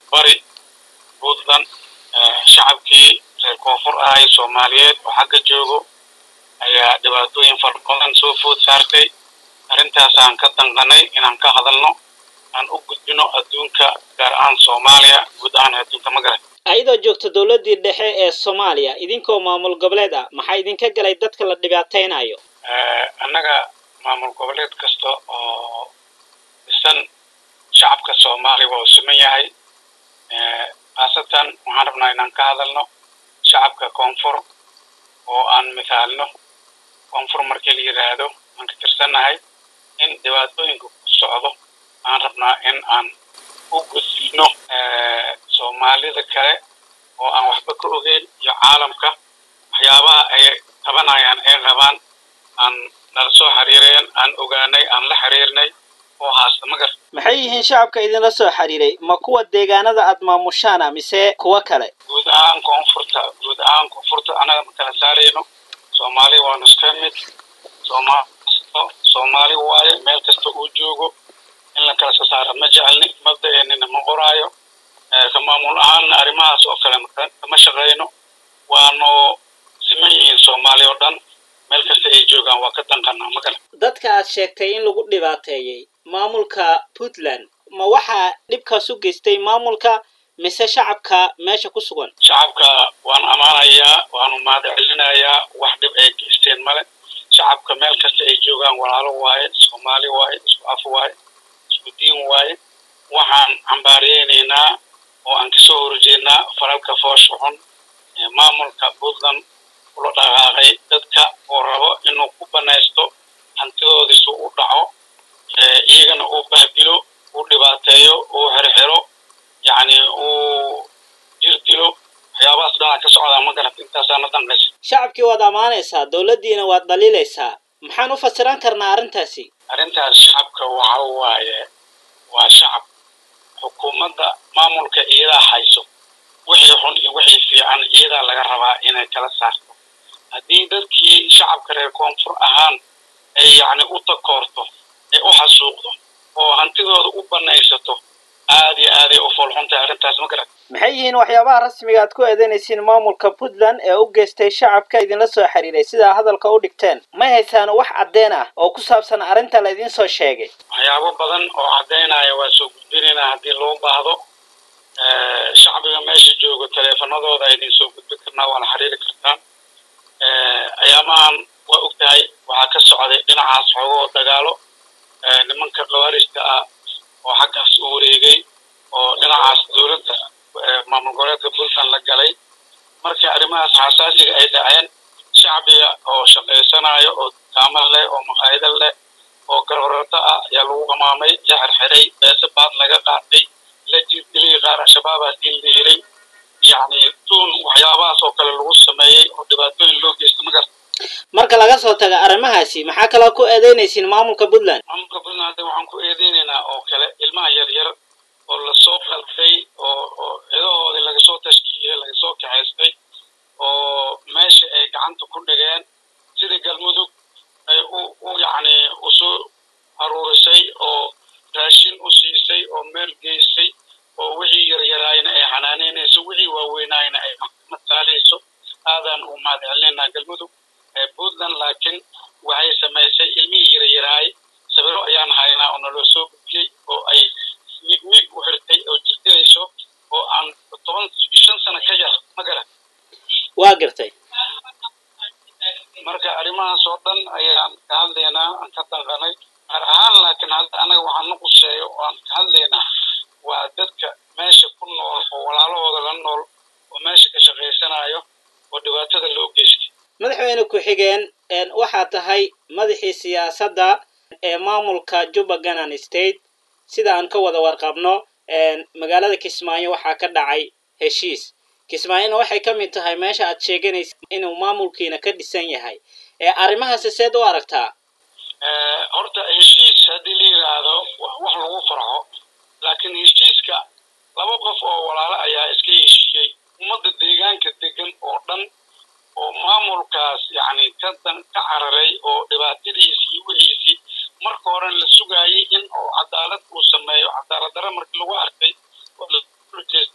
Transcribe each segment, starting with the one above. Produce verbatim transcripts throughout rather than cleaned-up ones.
bari buntland shacabkii reer koonfur ahay Soomaaliyeed oo xagga joogo ayaa dhibaatooyin fara badan soo food saartay arrintaas aan ka danqanay inaan ka hadalno aan u gudbino adduunka gaar ahaan Soomaaliya guud ahaan adduunka magaran ayadoo joogto dawladii dhexe ee Soomaaliya idinkoo maamul goboleed ah maxaa idinka galay dadka la dhibaateynayo ee annaga maamul goboleed kasta oo isan shacabka Soomaaliya oo siman yahay ee aasatan waxaan rabnaa inaan ka hadalno shacabka koonfur oo aan mithaalno koonfur markii la yiraahdo aan ka tirsanahay in dhibaatooyinka ku socdo aan rabnaa in aan u gudbino ee Soomaalida kale oo aan waxba ka ogeyn iyo caalamka waxyaabaha ay qabanayaan ee rabaan aan nala soo xiriireen aan ogaanay aan la xiriirnay oo haasta magar maxay yihiin shacabka idinla soo xiriiray ma kuwa deegaanada aad maamushaan mise kuwa kale guud ahaan koonfurta guud ahaan koonfurta anaga kala saarayno Soomaali waa nuskamid Soomaali Soomaali waaye meel kasta uu joogo in la kala saaro ma jecelni mabda'eenina ma qoraayo ee maamul ahaan arrimahaas oo kale ma shaqeyno waano siman yihiin Soomaali oo dhan meel kasta ay joogaan waa ka danqanaa ma kale dadka aad sheegtay in lagu dhibaateeyay maamulka Puntland ma waxa dhibkaas u geystay maamulka mise shacabka meesha ku sugan shacabka waan amaanayaa waan u mahadcelinayaa wax dhib ay geysteen male shacabka meel kasta ay joogaan walaalo waaye Soomaali waaye isku af waaye isku diin waaye waxaan cambaareynaynaa oo aan ka soo horjeednaa faralka foosh xun ee maamulka Puntland ula dhaqaaqay dadka oo rabo inuu ku banaysto hantidoodiisu u dhaco ee iyagana uu bahdilo uu dhibaateeyo uu xirxiro yani uu jirdilo waxyaabahaas dhan ka socda ma garad intaas aan danqays shacabkii waad amaanaysaa dawladdiina waad dhaliilaysaa maxaan u fasiran karnaa arrintaasi arrintaas shacabka waxa waaye waa shacab xukuumadda maamulka iyada hayso wixii xun iyo wixii fiican iyada laga rabaa inay kala saarto haddii dadkii shacabka reer koonfur ahaan ay yani u takoorto ay u xasuuqdo oo hantidooda u banaysato aad iyo aad ay u foolxuntahay arrintaas ma garad maxay yihiin waxyaabaha rasmiga aad ku eedeynaysiin maamulka Puntland ee u geystay shacabka idinla soo xiriiray sida hadalka u dhigteen ma haysaan wax cadeen ah oo ku saabsan arrinta la idin soo sheegay waxyaabo badan oo cadeynaya waa soo gudbinayna haddii loo baahdo ee shacbiga meesha joogo taleefanadooda ay idin soo gudbin karnaa waa la xiriiri kartaan ee ayaamahan waa ogtahay waxaa ka socday dhinacaas xoogoo dagaalo ee nimanka qawaarista ah oo xaggaas u wareegay oo dhinacaas dawladda maamul goboleedka Puntland la galay markii arrimahaas xasaasiga ay dhaceen shacbiga oo shaqeysanayo oo taamal leh oo maqaayad leh oo garbarata ah ayaa lagu qamaamay la xirxiray beesa baad laga qaatay la jirdilay qaar shabaabaa diiray yani tuun waxyaabahaas oo kale lagu sameeyay oo dhibaatooyin loo geystay magar marka laga soo tago arrimahaasi maxaa kala ku eedeynaysiin maamulka Puntland maamulka Puntland waxaan ku eedeynaynaa oo kale ilmaha yar yar oo la soo qalfay oo oo ciidahoodii laga soo tashkiiliyay laga soo kaxaystay oo meesha ay gacanta ku dhigeen sidii galmudug ay u u yani u soo aruurisay oo raashin u siisay oo meel geysay oo wixii yar yarayna ay xanaaneynayso wixii waaweynayna ay maxkamad saarayso aadan u mahadcelinaynaa galmudug ee Puntland laakiin waxay samaysay ilmihii yar yaraay sabiro ayaan haynaa oo naloo soo gudbiyay oo ay mid mid u xirtay oo jirtayso oo aan toban iyo shan sano ka yar ma garan waa gartay marka arrimahaas oo dhan ayaan ka hadlaynaa aan ka danqanay gaar ahaan laakiin hadda anaga waxaan nuquseeyo oo aan ka hadlaynaa waa dadka meesha ku nool oo walaalahooda la nool oo meesha ka shaqeysanayo oo dhibaatada loo geystay madaxweyne ku xigeen een waxa tahay madaxii siyaasadda ee maamulka Jubbaland State sida aan ka wada warqabno een magaalada Kismaayo waxa ka dhacay heshiis Kismaayo waxay ka mid tahay meesha aad sheeganayso inuu maamulkiina ka dhisan yahay ee arrimahaas seed u aragtaa ee horta heshiis hadii la yiraahdo wax lagu farxo laakiin heshiiska laba qof oo walaalo ayaa iska heshiiyay ummadda deegaanka degan oo dhan oo maamulkaas yani ka dan ka cararay oo dhibaatadiisa iyo wixiisi marka hore la sugayay in oo cadaalad uu sameeyo cadaalad darro markii lagu arkay oo la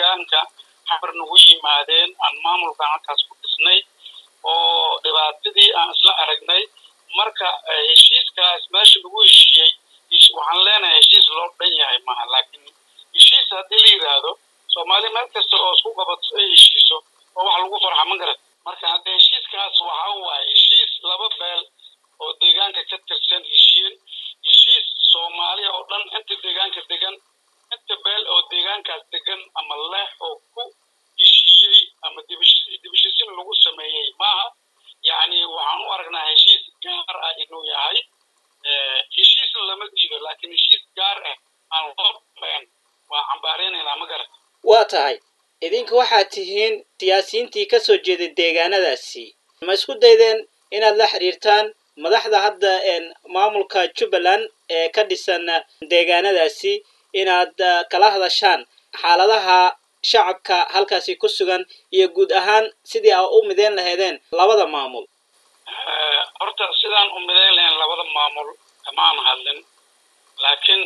deegaanka xamar nagu yimaadeen aan maamulkan halkaas ku dhisnay oo dhibaatadii aan isla aragnay marka heshiiskaas meesha lagu heshiiyey waxaan leenahay heshiis loo dhan yahay maaha laakiin heshiis haddii la yidhaahdo soomaali meel kasta oo isku qabato ay heshiiso oo wax lagu farxa ma garan marka hadda heshiiskaas waxaa waaye heshiis laba beel oo deegaanka ka tirsan heshiin heshiis soomaaliya oo dhan inta deegaanka degan inta beel oo deegaankaas degan ama leh oo ku heshiiyey ama dibishisin lagu sameeyey maaha yacni waxaan u aragnaa heshiis gaar ah inuu yahay heshiisna lama diido laakiin heshiis gaar ah aan loo dhameyn waa cambaareynayna ma garan waa tahay idinka waxaad tihiin siyaasiyiintii ka soo jeeday deegaanadaasi ma isku daydeen inaad la xiriirtaan madaxda hadda maamulka Jubbaland ee ka dhisan deegaanadaasi inaad kala hadashaan xaaladaha shacabka halkaasi ku sugan iyo guud ahaan sidii ay u mideyn lahaydeen labada maamul horta sidaan u mideyn lahayn labada maamul kamaan hadlin laakiin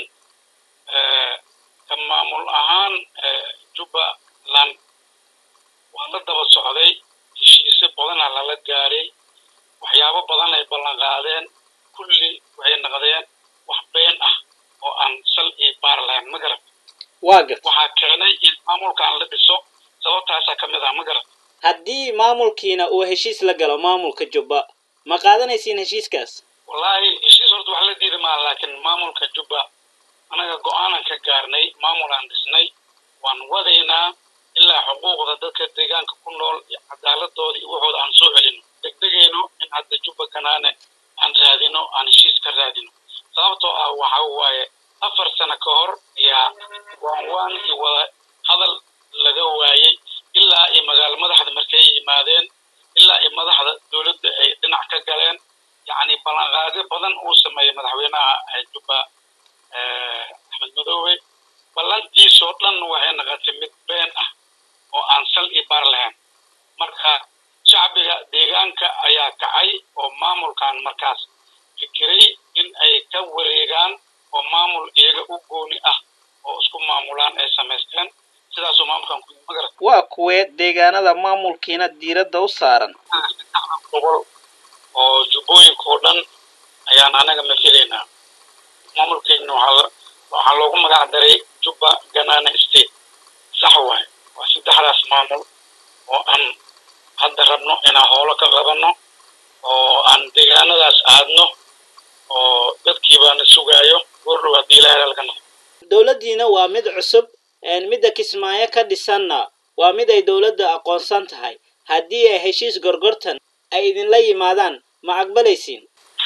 ka maamul ahaan Jubbaland waa la daba socday heshiisyo badanaa lala gaaray waxyaabo badan ay ballan qaadeen kulli waxay noqdeen wax been ah oo aan sal iyo baar lahayn ma garan waxaa keenay in maamulkan la dhiso sababtaasaa ka mid ah ma garan haddii maamulkiina uu heshiis la galo maamulka Jubba ma qaadanaysiin heshiiskaas wallaahi heshiis horta wax la diiday maaha laakiin maamulka Jubba anaga go'aanan ka gaarnay maamul aan dhisnay waan wadaynaa ilaa xuquuqda dadka deegaanka ku nool iyo cadaaladooda iyo waxooda aan soo celino degdegayno in hadda Jubba kanaane aan raadino aan heshiis ka raadino sababtoo ah waxa waaye afar sano ka hor ayaa waan waan iyo wada hadal laga waayey ilaa ay magaalo madaxda markay yimaadeen ilaa ay madaxda dowladda ay dhinac ka galeen yacni ballanqaadyo badan uu sameeyey madaxweynaha Jubba Axmed Madoobe ballantiisoo dhan waxay noqotay mid been ah oo aan sal iyo baar lahayn marka shacbiga deegaanka ayaa kacay oo maamulkan markaas fikiray in ay ka wareegaan oo maamul iyaga u gooni ah oo isku maamulaan ay samaysteen sidaasoo maamulkan ku magaran waa kuwee deegaanada maamulkiina diiradda u saaran gobol oo jubbooyinka oo dhan ayaan anaga matalaynaa maamulkeena waxaa waxaa loogu magac daray Jubba Ganana State sax waaye waa saddexdaas maamul oo aan hadda rabno inaan howlo ka qabanno oo aan deegaanadaas aadno oo dadkii baana sugaayo goordhow haddii ilaahay halka noqdo dowladdiina waa mid cusub midda Kismaayo ka dhisanna waa mid ay dowladda aqoonsan tahay haddii ay heshiis gorgortan ay idinla yimaadaan ma aqbalaysiin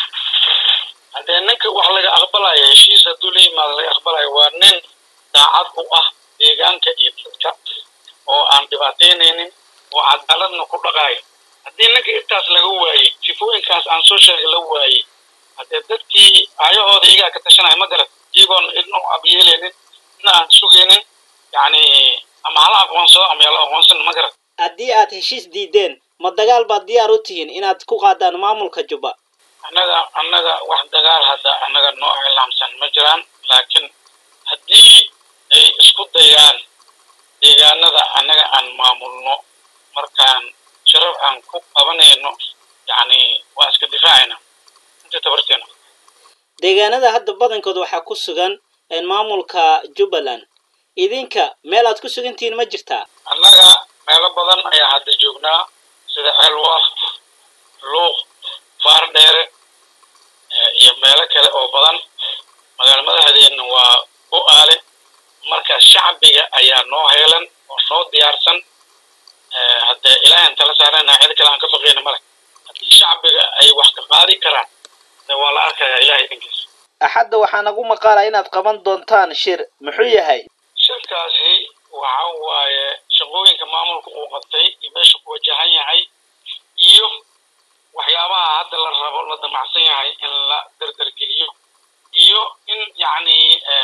haddee ninka wax laga aqbalayo heshiis hadduu la yimaado laga aqbalayo waa nin daacad u ah deegaanka iyo dadka oo aan dhibaataynaynin oo cadaaladna ku dhaqaayo haddii ninka intaas laga waayey sifooyinkaas aan soo sheegay la waayey haddee dadkii ayahooda iyagaa ka tashanaya ma garan iyagoon idnu abyeelaynin idna aan sugaynin yacni ama hala aqoonsado ama yala aqoonsan ma garan haddii aad heshiis diideen ma dagaal baad diyaar u tihiin inaad ku qaadaan maamulka Jubba annaga annaga wax dagaal hadda annaga noo cilaamsan ma jiraan laakiin haddii ay isku dayaan deegaanada annaga aan maamulno markaan sharaf aan ku qabanayno yacni waa iska difaacayna inta tabarteena deegaanada hadda badankood waxaa ku sugan maamulka Jubbaland idinka meel aad ku sugantihiin ma jirtaa annaga meelo badan ayaa hadda joognaa sida Elwa Luuq Faardheere iyo meelo kale oo badan magaalo madaxdeena waa Bu'aale marka shacbiga ayaa noo heelan oo noo diyaarsan hadda ilaahay tala saarana cid kale aan ka baqayna male haddii shacbiga ay wax ka qaadi karaan waa la arkayaa ilaahay idinkiisa axadda waxaa nagu maqaalaa inaad qaban doontaan shir muxuu yahay shirkaasi waxa waaye shaqooyinka maamulka uu qabtay iyo meesha ku wajahan yahay iyo waxyaabaha hadda la rabo la damacsan yahay in la dardargeliyo iyo in yacni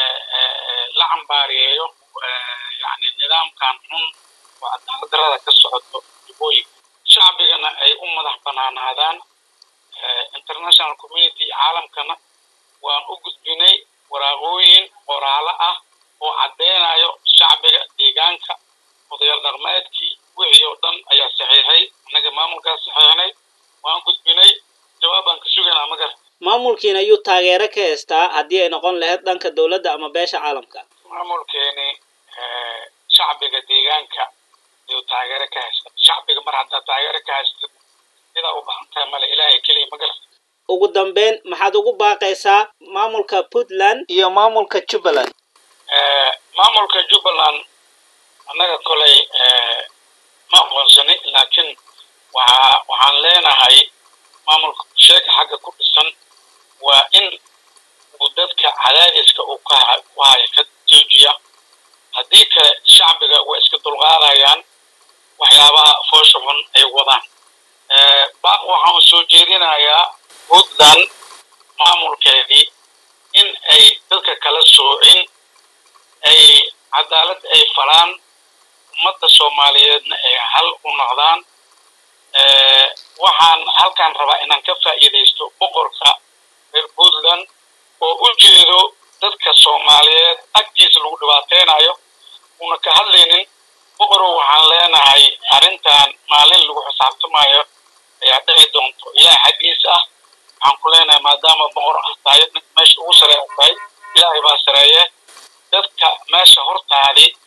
la cambaariyeeyo yacni nidaamkan xun oo cadaalad darrada ka socoto jubbooyinka shacbigana ay u madax banaanaadaan international community caalamkana waan u gudbinay waraaqooyin qoraalo ah oo caddeynayo shacbiga deegaanka dhaqmeedkii wixii oo dhan ayaa saxiixay anaga maamulkaas saxiixnay waan gudbinay jawaabaan ka sugaynaa magar maamulkiina ayuu taageero ka heystaa haddii ay noqon lahayd dhanka dowladda ama beesha caalamka maamulkeeni shacbiga deegaanka ayuu taageero ka haysta shacbiga mar haddaa taageero ka haysta sidaa u baahan tahay male ilaahay keliya magar ugu dambeyn maxaad ugu baaqaysaa maamulka Puntland iyo maamulka Jubbaland maamulka Jubbaland annaga kolay ma aqoonsani laakiin waxa waxaan leenahay maamulka sheeg xagga ku dhisan waa in uu dadka cadaadiska uu ka hayo ka joojiya haddii kale shacbiga way iska dulqaadayaan waxyaabaha foosha xun ay wadaan baaq waxaan soo jeedinayaa Puntland maamulkeedii in ay dadka kala soocin ay cadaalad ay falaan ummadda Soomaaliyeedna ay hal u noqdaan waxaan halkan rabaa inaan ka faa'iideysto boqorka reer Puntland oo u jeedo dadka Soomaaliyeed agtiisa lagu dhibaateynayo una ka hadlaynin boqorka waxaan leenahay arrintan maalin lagu xisaabtamayo ayaa dhici doonto ilaahay xaqiisa ah waxaan ku leenahay maadaama boqor ah tahay meesha ugu sareeya ilaahay baa sareeya dadka meesha hortaadi